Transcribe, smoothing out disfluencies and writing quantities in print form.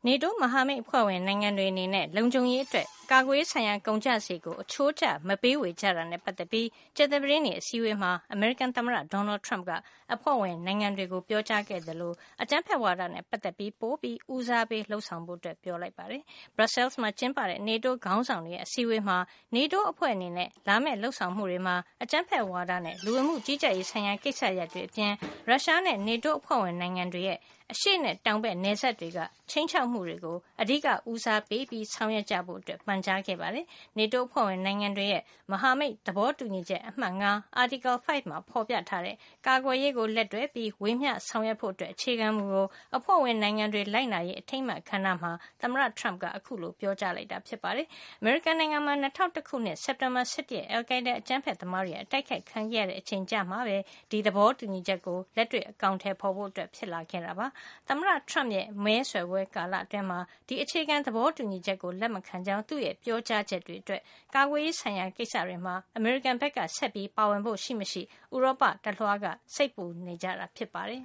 NATO မဟာမိတ်အဖွဲ့ဝင်နိုင်ငံတွေအနေနဲ့လုံခြုံရေးအတွက်ကာကွယ်ရေးဆိုင်ရာကုန်ကျစရိတ်ကိုအချိုးကျမပေးဝေကြတာနဲ့ပတ်သက်ပြီးကြာသပတေးနေ့အစည်းအဝေးမှာအမေရိကန်သမ္မတဒေါ်နယ်ထရမ့်ကအဖွဲ့ဝင်နိုင်ငံတွေကိုပြောကြားခဲ့သလိုအကြမ်းဖက်ဝါဒနဲ့ပတ်သက်ပြီးပိုပြီးဦးစားပေးလှုံ့ဆော်ဖို့ပြောလိုက်ပါတယ်။ Brussels မှာကျင်းပတဲ့ NATO ခေါင်းဆောင်တွေရဲ့အစည်းအဝေးမှာ NATO အဖွဲ့အနေနဲ့လာမယ့်လုပ်ဆောင်မှုတွေမှာအကြမ်းဖက်ဝါဒနဲ့လူဝင်မှုကြီးကြပ်ရေးဆိုင်ရာကိစ္စရပ်တွေအပြင်ရုရှားနဲ့ NATO အဖွဲ့ဝင်နိုင်ငံတွေရဲ့အရှေ့နဲ့တောင်ဘက်နယ်စပ်တွေကခြိမ်းခြောက်မှုတွေကိုအဓိကဦးစားပေးပြီးဆောင်ရွက်ကြဖို့ပန်ကြားခဲ့ပါတယ်။ NATO အဖွဲ့ဝင်နိုင်ငံတွေရဲ့မဟာမိတ်သဘောတူညီချက်အမှတ် 5 Article 5မှာဖော်ပြထားတဲ့ကာကွယ်ရေးကိုလက်တွဲပြီးဝေမျှဆောင်ရွက်ဖို့အခြေခံမူကိုအဖွဲ့ဝင်နိုင်ငံတွေလိုက်နာရေးအထိမ်းအမှတ်အခမ်းအနားမှာသမ္မတထရမ့်ကအခုလိုပြောကြားလိုက်တာဖြစ်ပါတယ်။ အမေရိကန်နိုင်ငံမှာ2001ခုနှစ်စက်တင်ဘာ17ရက်အယ်ကိုင်းဒါးအကြမ်းဖက်သမားတွေအတိုက်ခိုက်ခံခဲ့ရတဲ့အချိန်ကျမှပဲဒီသဘောတူညီချက်ကိုလက်တွေ့အကောင်ထည်ဖော်ဖို့ဖြစ်လာခဲ့တာပါ။ သမ္မတထရမ့်ရဲ့မဲဆွယ်ပွဲကာလအတွင်းမှာဒီအခြေခံသဘောတူညီချက်ကိုလက်မခံကြောင်းသူ့ရဲ့ပြောကြားချက်တွေအတွက်ကာကွယ်ရေးဆိုင်ရာကိစ္စတွေမှာအမေရိကန်ဘက်ကဆက်ပြီးပါဝင်ဖို့ရှိမရှိဥရောပတလွှားကစိတ်ပူနေကြတာဖြစ်ပါတယ်